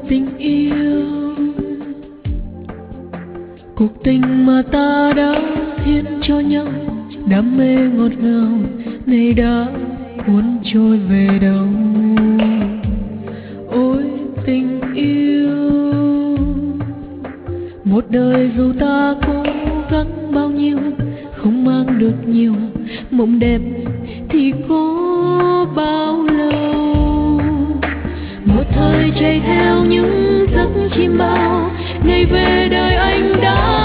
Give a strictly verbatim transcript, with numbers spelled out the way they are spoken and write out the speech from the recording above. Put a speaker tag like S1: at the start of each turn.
S1: tình yêu, cuộc tình mà ta đã hiến cho nhau, đam mê ngọt ngào này đã cuốn trôi về đâu. Ôi tình yêu, một đời dù ta cố gắng bao nhiêu, không mang được nhiều mộng đẹp thì có bao lâu. Một thời chạy theo những giấc chim bao, ngày về đời anh đã